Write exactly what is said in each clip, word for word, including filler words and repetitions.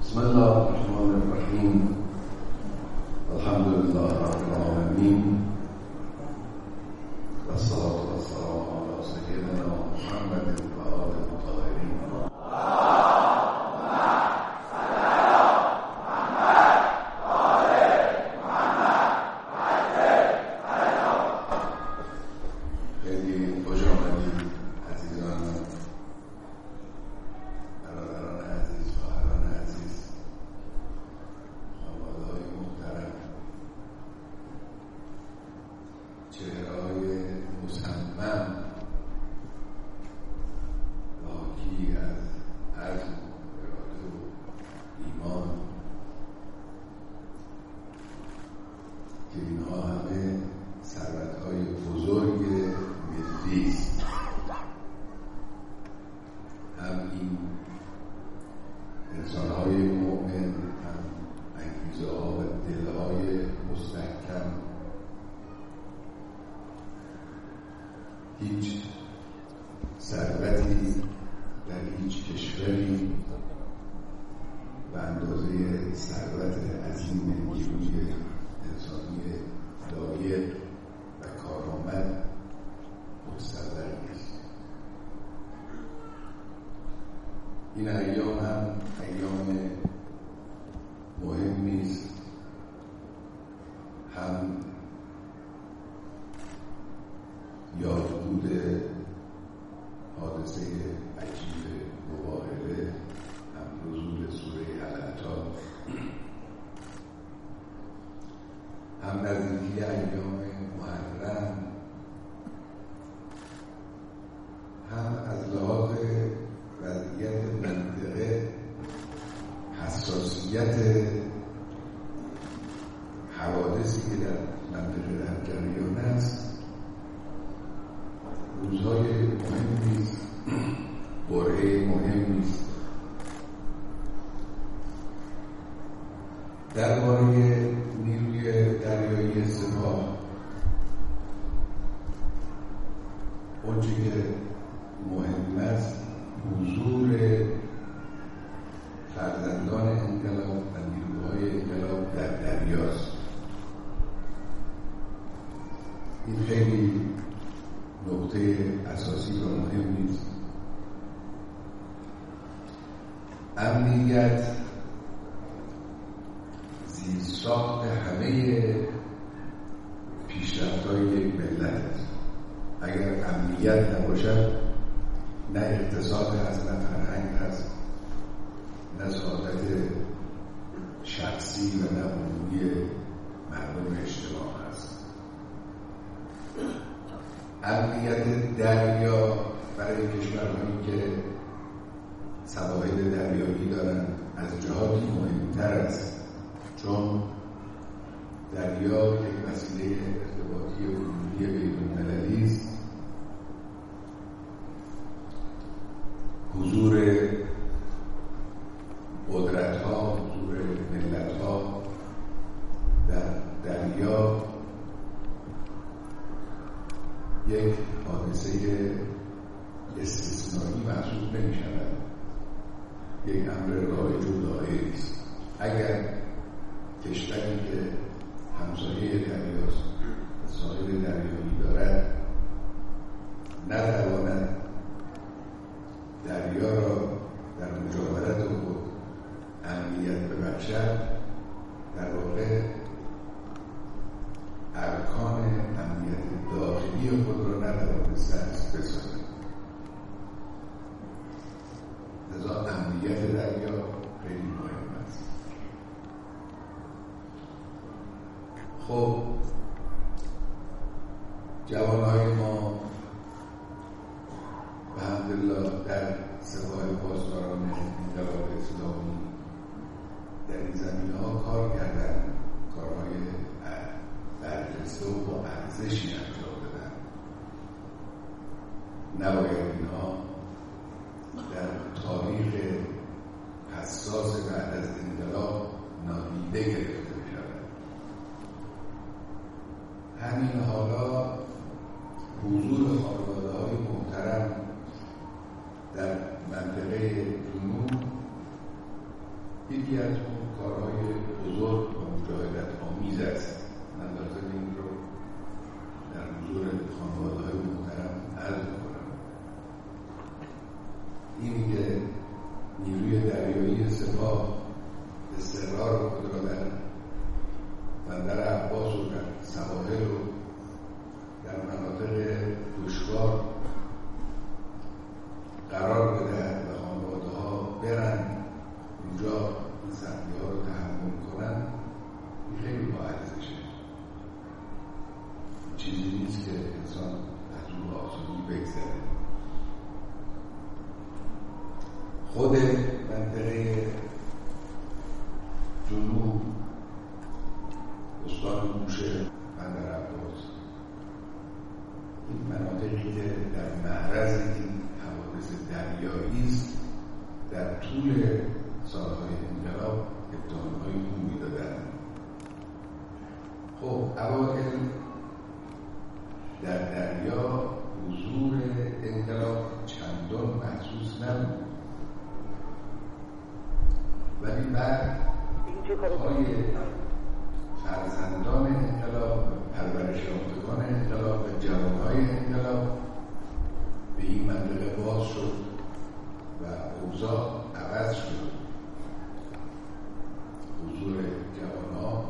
بسم الله الرحمن الرحیم. الحمد لله رب العالمین و الصلاة والسلام علی سیدنا محمد و آله الطاهرین. خیلی خوش آمدید عزیزان، برادران عزیز، خواهران عزیز، خانواده‌های محترم، چهره‌های مصمم حاکی از عزم و اراده و ایمان که اینها همه ثروت‌های بزرگ ملی است. هم این انسان‌های مؤمن، هم انگیزه‌ها و دل‌های مستحکم. هیچ ثروتی در هیچ کشوری به اندازه ثروت عظیم نیروی انسانی لایق و کارآمد مستقر نیست. این ایام هم ایام مهمی است، هم یادبود حادثه عجیب مباهله، هم نزول سوره العطا، هم نزدیکی ایام محرم، هم از لحاظ وضعیت منطقه، حساسیت حوادثی که در منطقه در جریان است، روزهای مهمی است، قرعه مهمی است. درباره نیروی دریایی سپاه، آنچه که مهم است حضور فرزندان انقلاب و نیروهای انقلاب در دریاست. این خیلی نقطه اساسی و مهمی است. امنیت زیرساخت همه پیشرفت‌های یک ملت است. اگر امنیت نباشد، نه اقتصاد هست، نه فرهنگ هست، نه سعادت شخصی و نه عمومی مردم اجتماع هست. امنیت دریا برای کشورهایی که سواحل دریایی دارند از جهاتی مهمتر است، چون دریا یک وسیله ارتباطی عمومی بین‌المللی است. حضور قدرت‌ها، حضور ملت‌ها در دریا یک حادثه استثنایی محسوب نمی‌شود، یک امر رایج و دائری است. اگر کشوری که همسایه دریاست، ساحل دریایی دارد، نتواند دریا را در مجاورت خود امنیت ببخشد، در واقع ارکان امنیت داخلی خود را نتوانسته است بسازد. لذا امنیت دریا خیلی مهم است. خب جوانهای ما الحمدلله در سپاه پاسداران انقلاب اسلامی در این زمینه‌ها کار کردن، کارهای برجسته و با ارزشی انجام دادن. نباید اینها در تاریخ حساس بعد از انقلاب نادیده گرفته بشود. همین حالا حضور خانواده‌های محترم در منطقه جنوب یکی از اون کارهای بزرگ و مجاهدت آمیز است. من لازم این رو در حضور خانواده‌های محترم عرض می‌کنم. اینی که نیروی دریایی سپاه استقرار خود را در بندر عباس و در سواحل و در مناطق دشوار قرار بدهد و خانواده‌ها برن اونجا این سختی‌ها رو تحمل کنن، این خیلی با ارزشه. چیزی نیست که انسان از اون آسانی بگذره. خود منطقه جنوب استان بوشهر بندر عباس، این مناطقی که در معرض این حوادث دریایی است، در طول سالهای انقلاب اتهام‌های او می‌دادند. خب اوایل در دریا حضور انقلاب چندان محسوس نبود، ولی بعد های فرزندان انقلاب، پرورش یافتگان انقلاب و جوانهای انقلاب به این منطقه باز شد و اوضاع عوض شد. حضور جوانها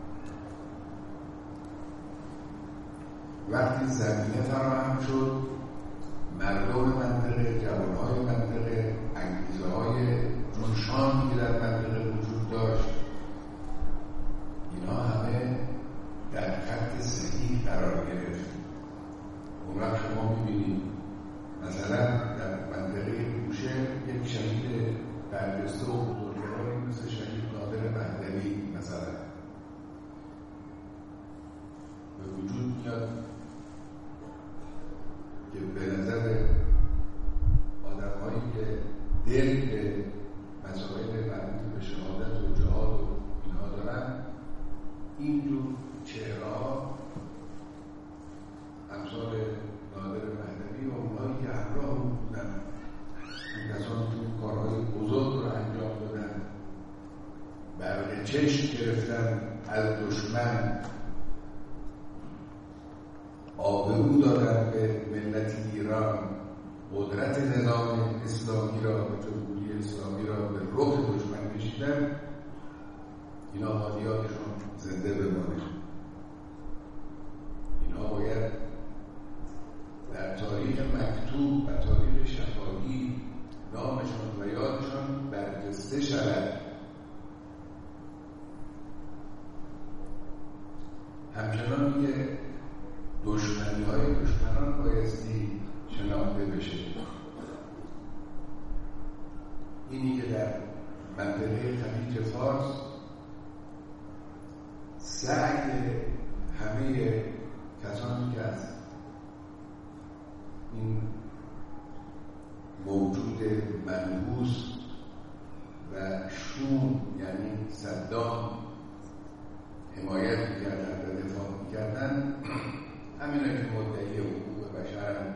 وقتی زمینه فراهم شد، مردم منطقه، جوانهای منطقه، انگیزه های جوشانی که در منطقه وجود داشت، اینا همه در خط صحیح قرار گرفت. اون وقت شما می‌بینید مثلا در منطقه بوشهر یک شهید برجسته و بزرگواری مثل شهید نادر مهدوی مثلا به وجود میاد که به نظر آدم‌هایی که دل به مسائل مربوط به شهادت و جهاد و اینها دارن، اینجور چهره‌ها امثال نادر مهدوی و اونهایی که همراه او بودن، این کسانی که کارهای بزرگ رو انجام دادن، برق چشم گرفتن از دشمن، آبرو دادن به ملت ایران، قدرت نظام اسلامی را و جمهوری اسلامی را به رخ دشمن کشیدن، اینا مالیاتشون زنده بمانه. اینا باید در تاریخ مکتوب و تاریخ شفاهی نامشون و یادشون برجسته شود. همچنان که دشمنی های دشمنان بایستی شناخته بشه. اینی که در منطقه خلیج فارس سعی همه کسانی که از این موجود منحوس و شوم یعنی صدام حمایت می‌کردن و دفاع می‌کردن، همینه که مدعی حقوق بشر،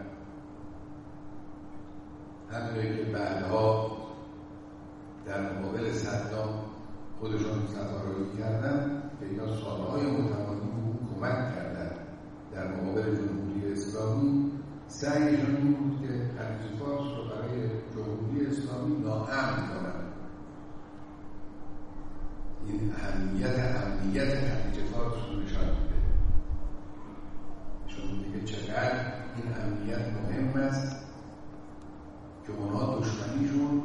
همینه که بعدها در مقابل صدام خودشون سفارایی کردن که اینا سالهای متمادی به او کمک کردن در مقابل جمهوری اسلامی. سعیشون این بود که خلیج فارس رو برای جمهوری اسلامی ناامن کنن. این اهمیت امنیت خلیج فارس رو نشان میده، چون دیگه چقدر این امنیت مهم است که اونها دشمنیشون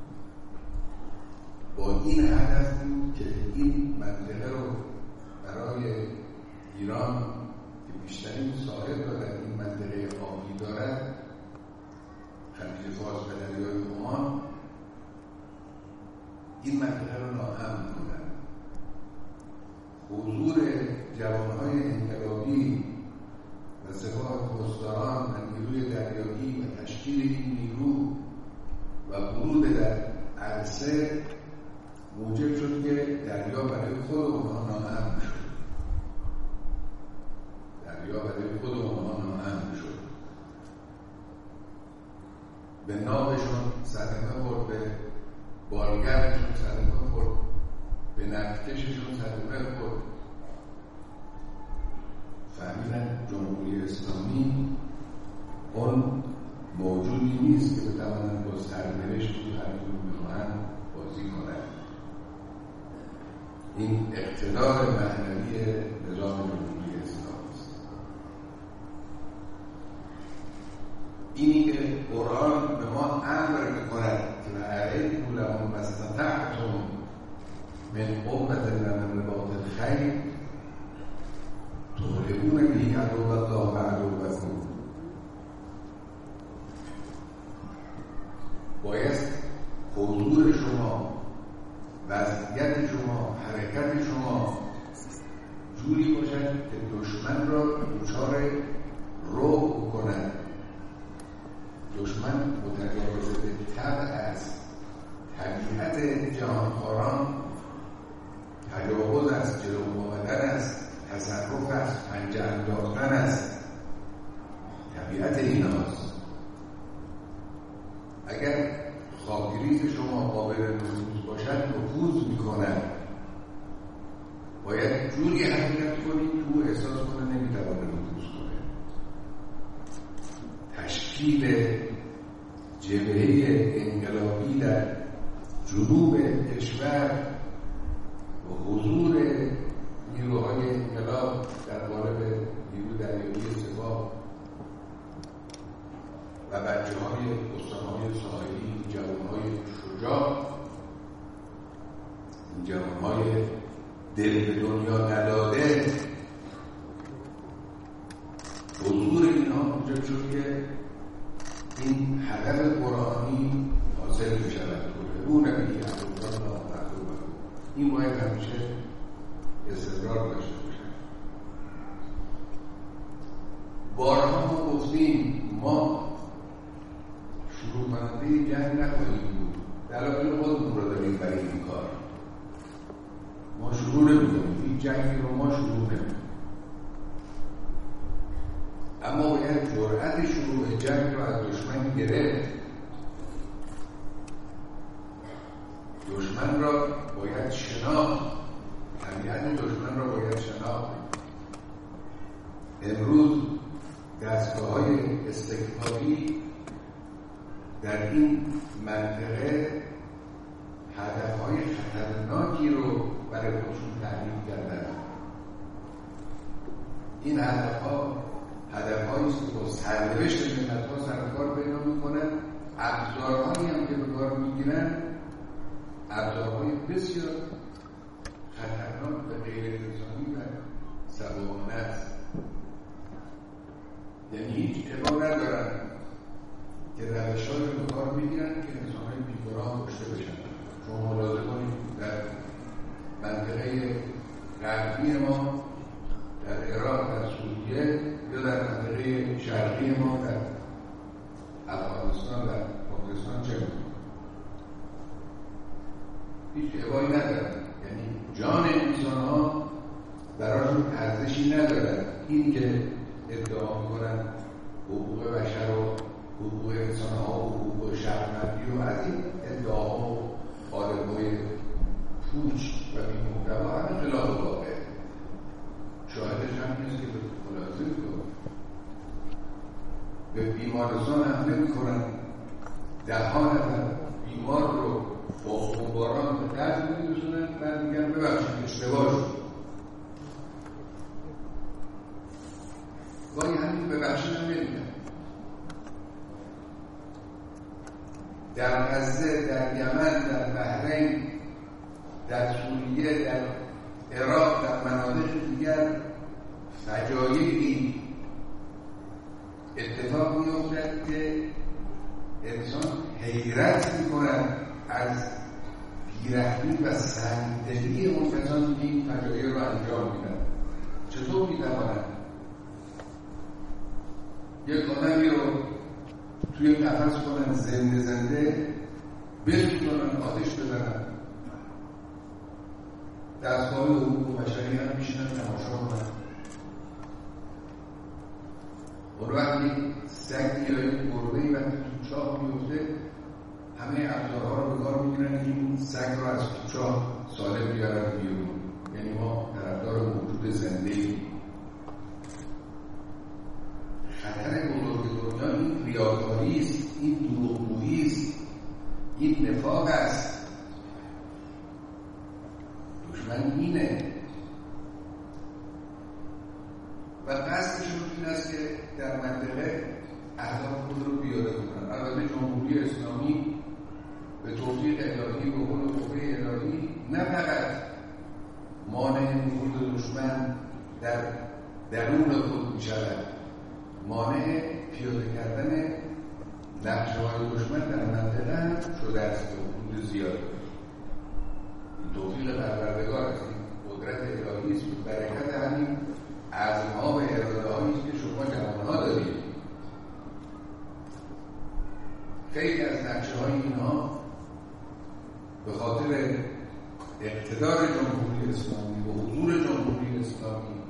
با این هدف بود که این منطقه رو برای ایران که بیشترین ساحل را در این منطقه آبی دارد، خلیج فارس و دریای عمان، این منطقه رو ناامن کنند. حضور جوانهای انقلابی و سپاه پاسداران و نیروی دریایی و تشکیل این نیرو و ورود در عرصه موجب شد که دریا برای خود اونها ناامن شد. دریا برای خود اونها ناامن شد. به نابشون صدمه خورد به بالگردشون صدمه خورد، به نفتکششون صدمه خورد. فهمیدن جمهوری اسلامی اون موجودی نیست که بتوانند با سرنوشت تو هر جور میخواهند بازی کنند. این اقتدار معنوی نظام جمهوری اسلامی است. اینی که قرآن به ما امر میکند که وعلیکم لهم ما استطعتم من قوة و من رباط الخیل ترهبون به عدو الله و عدوکم، باید حضور شما، وضعیت شما، حرکت شما جوری باشد که دشمن را دچار رعب کند. دشمن متجاوز طبع است. طبیعت جهانخواران تجاوز است، جلو آمدن است، تصرف است، پنجه انداختن است. طبیعت ایناست. اگر خاکریز شما قابل نفوذ باشد نفوذ میکنند. باید جوری حرکت کنید تو احساس کنه نمیتواند نفوذ کنه. تشکیل جبهه انقلابی در جنوب کشور و حضور نیروهای انقلاب در قالب نیرو دریایی سپاه و بچه های استانهای ساحلی، جوانهای شجاع، جوانهای دل به دنیا نداده، حضور اینها اونجا شد که این هدف قرآنی حاصل می شود. اون نمیگه این باید همیشه استقرار داشته باشد. بارها ما گفتیم ما شروع کننده جنگ نخواهیم بود. دلایل خودمون رو داریم برای این کار. ما شروع نمی‌کنیم. این جنگی رو ما شروع نمی‌کنیم. اما باید جرأت شروع جنگ رو از دشمن گرفت. دشمن را باید شناخت. طبیعت دشمن را باید شناخت. امروز دستگاه‌های استکباری در این منطقه هدف‌های خطرناکی رو برای خودشون تعریف کردن. این هدف‌ها هدف‌هایی است که با سرنوشت ملت‌ها سر کار پیدا می‌کنن. ابزارهایی هم که به کار می‌گیرن ابزارهای بسیار خطرناک و غیر انسانی و سبوانه است. یعنی هیچ ابا ندارن که روش‌هایی رو به کار می‌گیرن که انسان‌های بیگناه کشته بشن. شما ملاحظه کنید در منطقه غربی ما، در عراق، در سوریه یا در منطقه شرقی ما در افغانستان و پاکستان چه می‌کنه؟ هیچ ابایی ندارن. یعنی جان انسان‌ها براشون ارزشی ندارن. این که ادعا می‌کنن حقوق بشر و حقوق انسان‌ها و حقوق شهروندی و از این ادعاها و قالب‌های پوچ و بی‌محتوا همه خلاف واقع. شاهدش هم نیست که به ملاحظه می‌کنن. به بیمارستان حمله می‌کنن. ده ها نفر بیمار رو با خونباران به درد می‌رسونن. بعد میگن ببخشید اشتباه شد. گاهی همین ببخشید هم نمیگن. در غزه، در یمن، در بحرین، در سوریه، در عراق، در مناطق دیگر فجایعی اتفاق می‌افتد که انسان حیرت می‌کند از بی‌رحمی و سنگدلی اون کسانی که این فجایع رو انجام میدن. چطور می‌توانند یک آدمی رو توی قفس کنن، زنده زنده بسوزونن، آتش بزنن، دستگاه حقوق بشری هم میشنن تماشا کنن. اون وقتی سگی یا یک گربه‌ای وقتی تو چاه میفته همه ابزارها رو به کار میگیرن که این سگ رو از کوچا سالم بیارن بیرون. یعنی ما طرفدار موجود زنده ایم. خطر بزرگ دنیا این ریاکاری است، این دروغگویی است، این نفاق است. دشمن اینه و قصدشون این است که در منطقه اهداف خود رو پیاده کنن. البته جمهوری اسلامی به توفیق الهی و قول قوه الهی نه فقط مانع نفوذ دشمن در درون خود می‌شود، مانع پیاده کردن نقشه‌های دشمن در منطقه هم شده است به حدود زیاد. این توفیق پروردگار است، این قدرت الهی است، برکت همین عزم‌ها و اراده‌هایی است که شما جوان‌ها دارید. خیلی از نقشه‌های اینها به خاطر اقتدار جمهوری اسلامی و حضور جمهوری اسلامی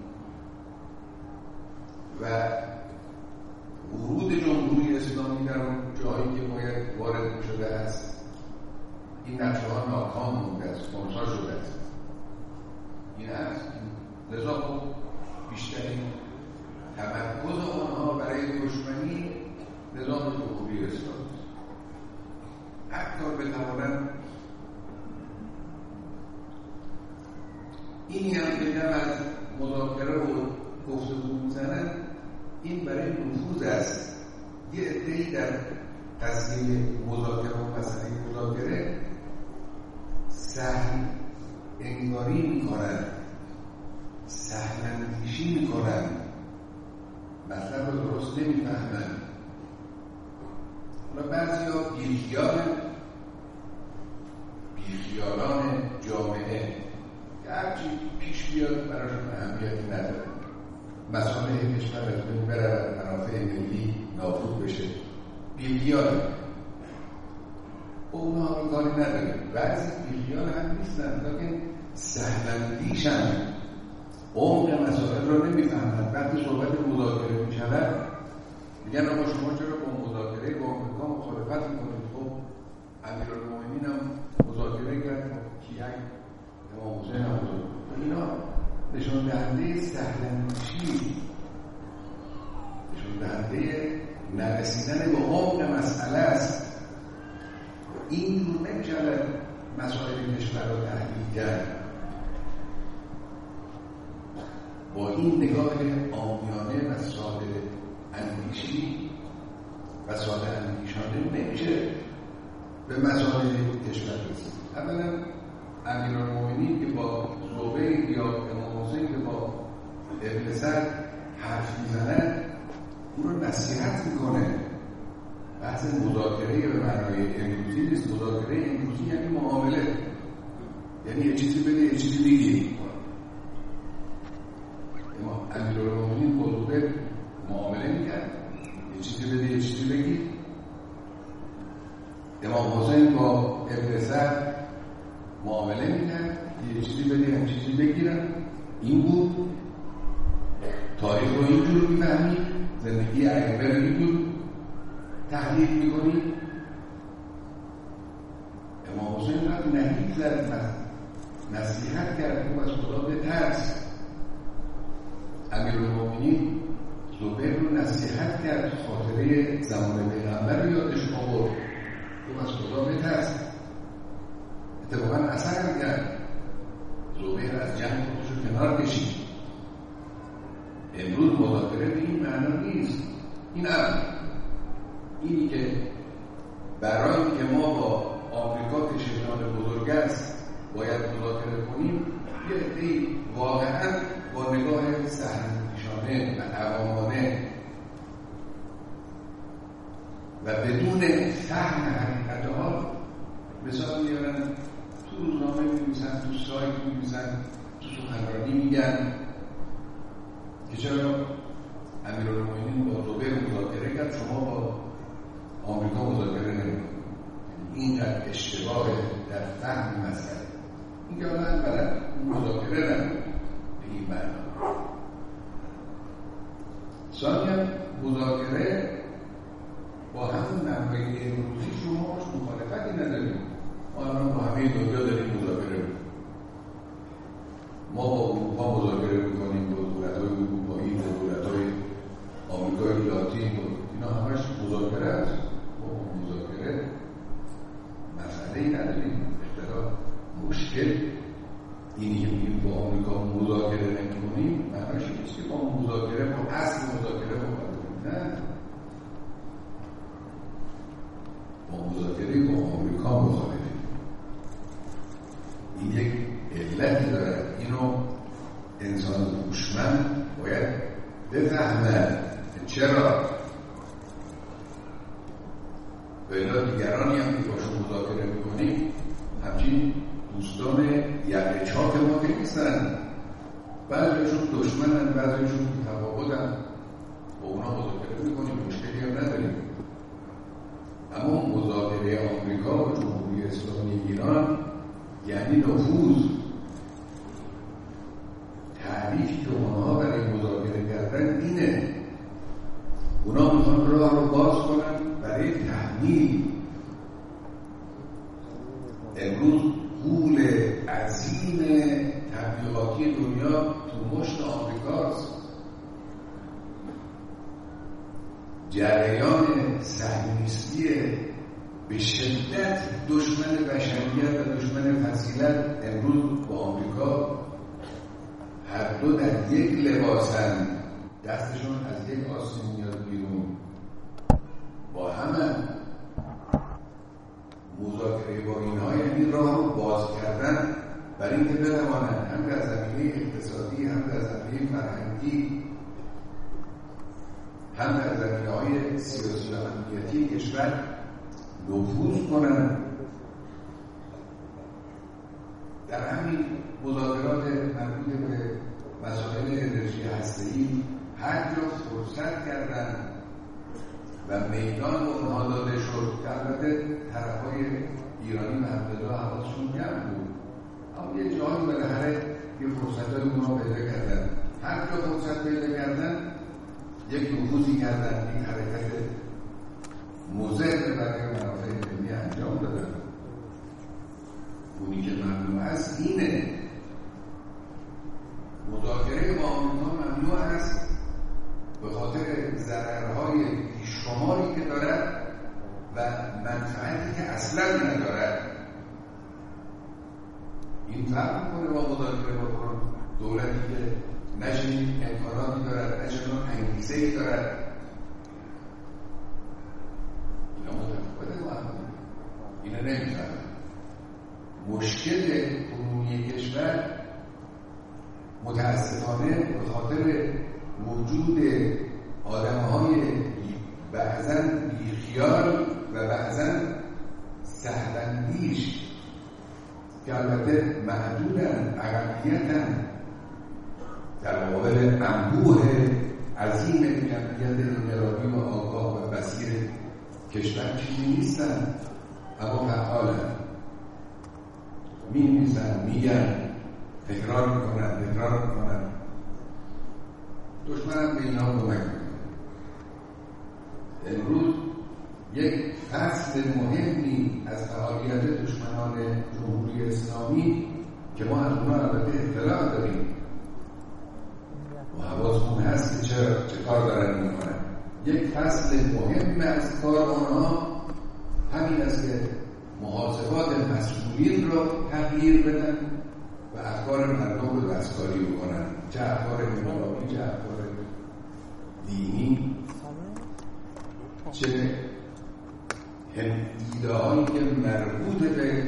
و ورود جمهوری اسلامی در اون جایی که باید وارد می‌شده است، این نقشه‌ها ناکام مونده است، خنثی شده است. این است. لذا خب بیشترین تمرکز آنها برای دشمنی نظام جمهوری اسلامی است. حتی بتوانند اینی هم که هم از مذاکره و گفتگو میزنن، این برای نفوذ است. یه عده‌ای در قضیه مذاکره و مسئله مذاکره سهل انگاری میکنن، سهل اندیشی میکنن، مطلب رو درست نمیفهمن و بعضی ها بیخیال بیخیالان جامعه که هرچی پیش بیاد براشون اهمیتی نداره، مسائل کشور از بین بره، منافع ملی نابود بشه، بیخیال اونها رو کاری نداره. بعضی بیخیال هم نیستن، لیکن سهل‌اندیشن، عمق مسائل رو نمیفهمن. وقتی صحبت مذاکره میشود میگن آقا شما چرا با مذاکره با آمریکا مخالفت میکنید؟ خب امیرالمومنین هم مذاکره کرد با کیک، امام حسین هم مذاکره. اینا نشان دهنده سهل‌اندیشی، نشان دهنده نرسیدن به عمق مسئله است. این رو نمی‌شود مسائل کشور را تحلیل کرد با این نگاه عامیانه و ساده اندیشی و ساده اندیشانه نمیشه به مسائل کشور رسید. اولا امیرالمومنین که با زبیر یا امام حسین که با ابن سعد حرف میزنن اون رو نصیحت میکنه. بحث مذاکره به معنای امروزی نیست. مذاکره امروزی یعنی معامله، یعنی یه چیزی بده یه چیزی بگیری. اما امیرالمومنین با زبیر معامله میکرد، یه چیزی بده یه چیزی بگیر. امام حسین با ابن سعد معامله میکرد، یه چیزی بده یه چیزی بگیرن. این بود. تاریخ رو اینجور میفهمید، زندگی ائمه رو اینجور تحلیل میکنید. امام حسین رفت نهیب زد، نصیحت کرد که از خدا بترس. امیرالمومنین زبیر رو نصیحت کرد، خاطره زمان پیغمبر رو یادش آورد که از خدا بترس. اتفاقا اثر میکرد. زبیر از جنگ خودش رو کنار کشید. امروز مذاکره به این معنا نیست. این امر اینی که برای که ما با آمریکا که شیطان بزرگ است باید مذاکره کنیم، یه عده‌ای واقعا با نگاه سهل‌اندیشانه و عوامانه و بدون فهم حقیقت‌ها مثال میارن، تو روزنامه می‌نویسن، تو سایت می‌نویسن، تو سخنرانی میگن که چرا امیرالمومنین با زبیر مذاکره کرد، شما با آمریکا مذاکره نمی‌کنید. اینقدر اشتباه در فهم مسئله. این که من بلد مذاکره نمی‌کنم به این معنا. ثانیاً مذاکره با همون نحوه امروزی شما باش مخالفت علتی دارد. اینو انسان هوشمند باید بفهمد. چرا؟ بلا دیگرانی هم که باشون مذاکره میکنیم همچین دوستان یقه چاک ما که نیستن، بعضیشون دشمنن، بعضیشون تفاوتن، با اونا مذاکره میکنیم، مشکلی هم نداریم. اما مذاکره آمریکا و جمهوری اسلامی ایران یعنی نفوذ. تعریفی که اونها برای مذاکره کردن اینه، اونا میخوان راه رو باز کنن برای تحمیل. امروز غول عظیم تبلیغاتی دنیا تو مشت آمریکاست. جریان صهیونیستی به شدت دشمن بشریت و دشمن فضیلت امروز با آمریکا هر دو در یک لباسن، دستشون از یک آسمون میاد بیرون، با همه مذاکره با اینها یعنی راه رو باز کردن برای اینکه بتوانند هم در زمینه اقتصادی، هم در زمینه فرهنگی، هم در زمینه‌های سیاسی و امنیتی کشور نفوذ کنند. در همین مذاکرات مربوط به مسائل انرژی هسته‌ای هر جا فرصت کردن و میدان به اونها داده شد که البته طرفای ایرانی و همدلله حواسشون جمع بود، اما یه جایی بالاخره یه فرصت‌های اونها پیدا کردن. هر جا فرصت پیدا کردن یک نفوذی کردن، یک حرکت مضر برای منافع ملی انجام دادن. اونی که ممنوع است اینه، مذاکره با آمریکا ممنوع است به خاطر ضررهای بیشماری که دارد و منفعتی که اصلا ندارد. این فرق میکنه با مذاکره با دولتی که نشین امکاناتی دارد، نشین انگیزه‌ای دارد. اینا متفاوته با هم، اینا نمیفهمن. مشکل عمومی کشور متاسفانه به خاطر وجود آدم‌های بعضاً بیخیال و بعضاً سهلاندیش که البته محدودن، اقلیتن در مقابل انبوه عظیم جمعیت انقلابی و آگاه و بصیر کشور چیزی نیستن، اما فعالن، می‌نویسن، میگن، تکرار میکنن، تکرار میکنن. دشمنم به اینا کمک میکنه. امروز یک فصل مهمی از فعالیت دشمنان جمهوری اسلامی که ما از اونها البته اطلاع داریم و حواسمون هست که چه, چه کار دارن میکنن، یک فصل مهم از کار آنها همین است که محاسبات مسئولین رو تغییر بدن و افکار مردم رو دستکاری بکنن، چه افکار انقلابی، چه افکار دینی، چه ایده هایی که مربوط به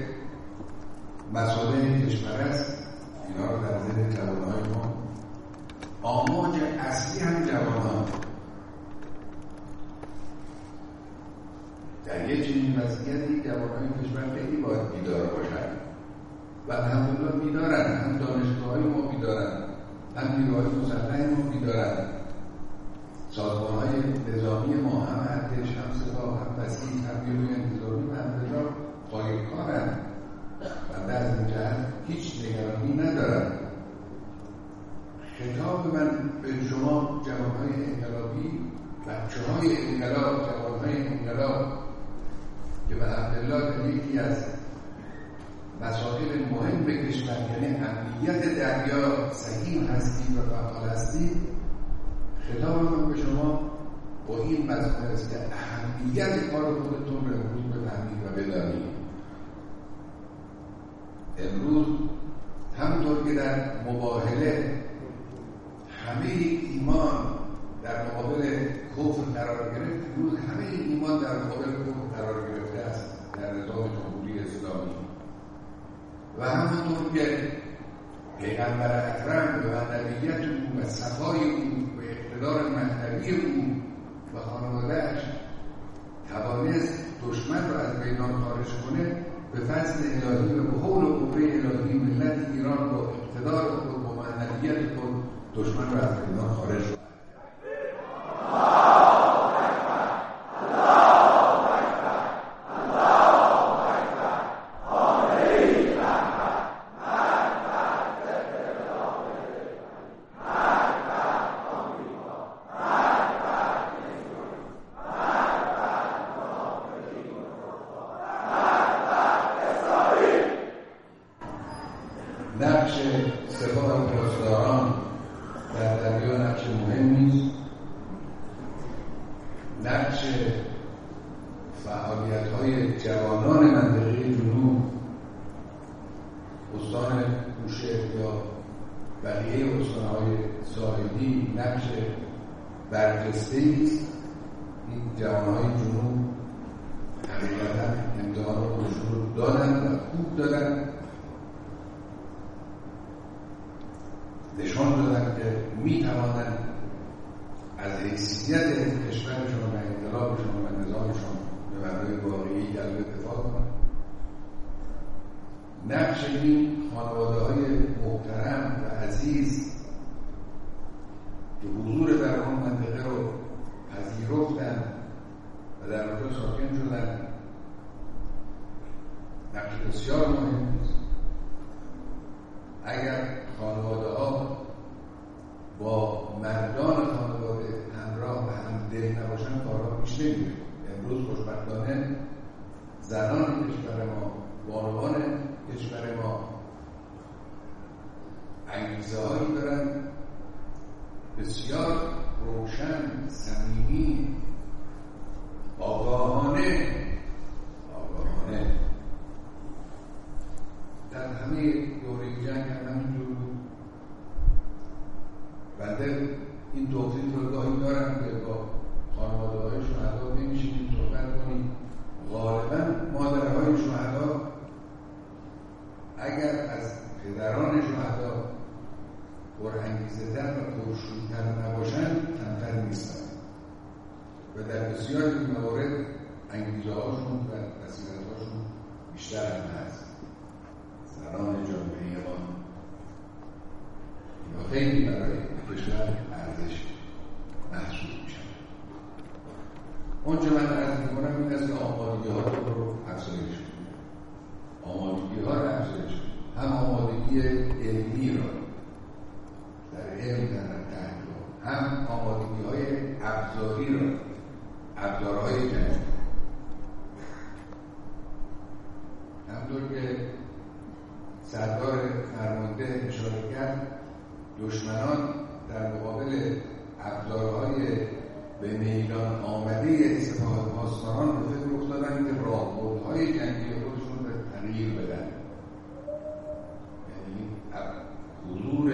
مسائل کشور است، اینا رو در ذهن جوانهای ما، آماج اصلی هم جوانان در یک چنین وضعیتی جوانهای کشور خیلی باید بیدار باشن و الحمدلله بیدارن، هم دانشگاه‌های ما بیدارن، هم نیروهای مسلح ما بیدارن، سازمان‌های نظامی ما هم ارتش، هم سپاه، هم بسیج، هم نیروی انتظامی و الحمدلله پایه‌کارن و در این جهت هیچ نگرانی ندارن. خطاب من به شما جوان‌های انقلابی، بچه‌های انقلاب، جوان‌های انقلاب که به الحمدلله یکی از مسائل مهم به کشور یعنی امنیت دریا صحیح هستید و فعال هستید، خطاب من به شما با این مضمون است که اهمیت کار خودتون رو امروز بفهمید و بدانید. امروز همونطور که در مباهله همه ایمان در مقابل کفر قرار گرفت، امروز همه ایمان در مقابل کفر قرار گرفته است در نظام جمهوری اسلامی و همونطور که پیغمبر اکرم به معنویت او و صفای او و اقتدار معنوی او و خانواده‌اش توانست دشمن را از میدان خارج کنه، به فضل الهی و به حول و قوه الهی ملت ایران با اقتدار خود با معنویت خود دشمن را از میدان خارج شد. نقش سپاه پاسداران در دریا نقش مهمی است. نقش فعالیت‌های جوانان منطقه جنوب، استان بوشهر یا بقیه استان‌های ساحلی نقش برجسته‌ای است. این جوان‌های جنوب حقیقتاً امتحان خودشون رو دادن و خوب دادن، نشان دادن که می توانند از حیثیت کشورشون و انقلابشون و نظامشون به معنای واقعی جلب دفاع کنند. نقش این خانواده‌های محترم و عزیز که حضور در آن منطقه رو پذیرفتند و در آنجا ساکن شدند نقش بسیار مهمی است. اگر خانواده‌ها با مردان خانواده همراه و همدل نباشن کارها پیش نمیره. امروز خوشبختانه زنان کشور ما، بانوان کشور ما انگیزه‌هایی دارن بسیار روشن، صمیمی، آگاهانه آگاهانه در همه دوره جنگ هم همینجور بود. بنده این توفیق رو گاهی دارم که با خانواده‌های شهدا نمیشینیم صحبت کنیم. غالبا مادرهای شهدا اگر از پدران شهدا پرانگیزه‌تر و پرشورتر نباشند کمتر نیستند و در بسیاری موارد انگیزه‌هاشون و بصیرت‌هاشون بیشتر هم هست. زنان جامعه ما اینا خیلی برای کشور ارزش محسوب میشن. اونجا من عرض میکنم این است که آمادگی‌ها رو افزایش کنیم. آمادگی‌ها رو افزایش کنیم. هم آمادگی علمی را در علم در تحقیق، هم آمادگی‌های ابزاری را، ابزارهای جنگی. همطور که سردار فرمانده اشاره کرد، دشمنان در مقابل ابزارهای به میدان آمده سپاه پاسداران به فکر افتادن که راهبردهای جنگی خودشون رو تغییر بدن. یعنی حضور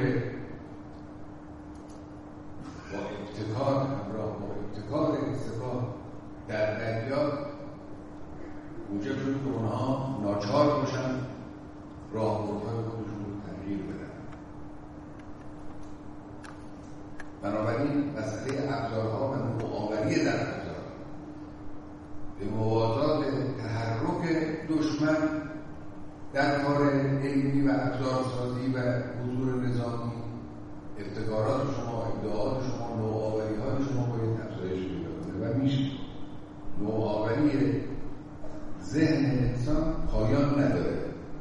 با ابتکار همراه با ابتکار سپاه در دریا موجب شد که اونها ناچار باشن راهبردهای خودشون رو تغییر بدن. بنابراین مسئله ابزارها و نوآوری در ابزار به موازات تحرک دشمن در کار علمی و ابزارسازی و حضور نظامی، ابتکارات شما، ابداعات شما، نوآوری‌های شما باید افزایش پیدا کنه و میشه. نوآوری ذهن انسان پایان نداره.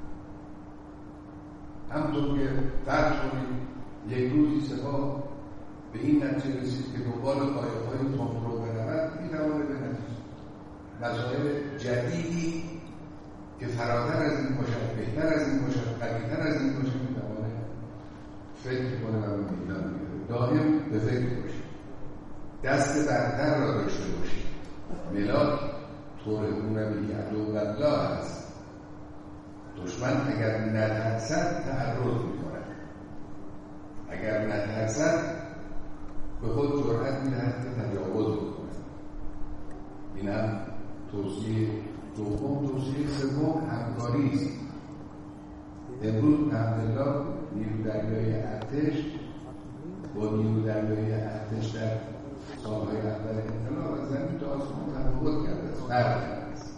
همونطور که فرض کنید یک روزی سپاه به این نتیجه رسید که دنبال قایق‌های تندرو برود، می‌تواند به نتیجه مسائل جدیدی که فراتر از این باشد، بهتر از این باشد، قوی‌تر از این باشد، می‌تواند فکر کنه و به میدان بیاره. دائم به فکر باشید، دست برتر را داشته باشید. ملاک ترهبون به عدو الله است. دشمن اگر نترسد تعرض می‌کند، اگر نترسد به خود جرأت می‌دهد که تجاوز بکند. این هم توصیه دوم. توصیه سوم همکاری است. امروز الحمدلله نیرو دریایی ارتش با نیرو دریایی ارتش در سالهای اول انقلاب از زمین تا آسمان تفاوت کرده است، فرق کرده است.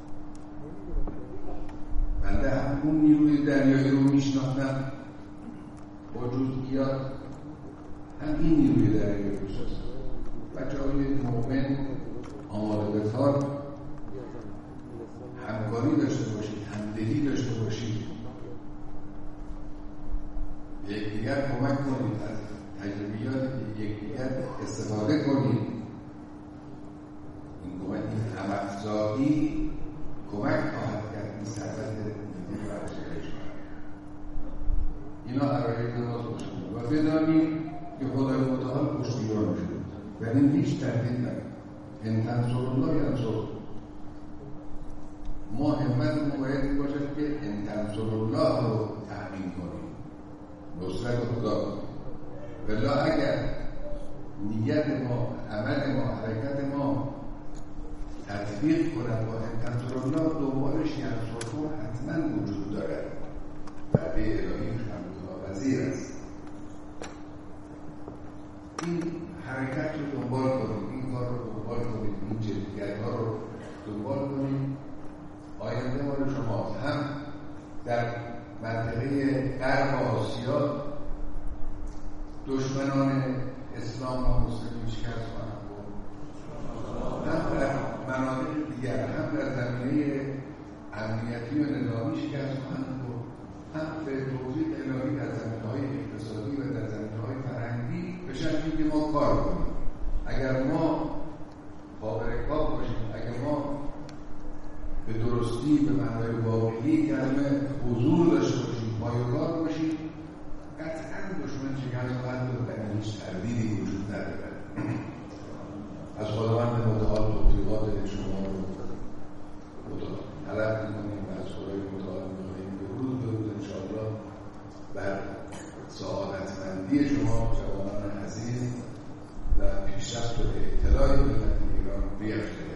بنده هم اون نیروی دریایی رو میشناختم با جزئیات، هم این نیروی دریایی رو میشناختم. بچه‌های مؤمن آماده به کار، همکاری داشته باشید، همدلی داشته باشید، یکدیگر کمک کنید، از تجربیات یکدیگر استفاده کنید. این کمک، این هم‌افزایی کمک خواهد کرد این ثروت ملی رو افزایش کنند. اینا عرایض نماز باشند و بدانیم که خدای متعال پشتیبان شد. و این هیچ تردید ندارد. ان تنصروا الله ینصرکم. ما همتمون باید باشد که ان تنصروا الله رو تأمین کنیم، نصرت خدا کنیم. ولی اگر نیت ما، عمل ما، حرکت ما تطبیق کنند با ان تنصروا الله، دوبارش ینصرکم حتما وجود دارد. وعده الهی خلاق‌پذیر است. این حرکت رو دنبال کنید، این کار رو دنبال کنید، این جدیت‌ها رو دنبال کنید. آینده مال شماست. هم در منطقه غرب آسیا دشمنان اسلام و مسلمین شکست خواهند خورد، هم در مناطق دیگر، هم در زمینه امنیتی و نظامی شکست خواهند خورد، هم به توفیق الهی در زمینه‌های اقتصادی و در زمینه‌های فرهنگی به شرطی که ما کار کنیم. اگر ما قابل باشیم، اگر ما به درستی به معنای واقعی کلمه حضور داشته باشیم، پایه‌کار باشیم، قطعاً دشمن شکست خواهد خورد و هیچ تردیدی وجود ندارد. از خداوند متعال توفیقات شما رو طلب می‌کنیم و از خدای متعال می‌خواهیم که روز به روز انشاءالله بر سعادتمندی شما جوانان عزیز و پیشرفت و اطلاع ملت ایران بیفزاید.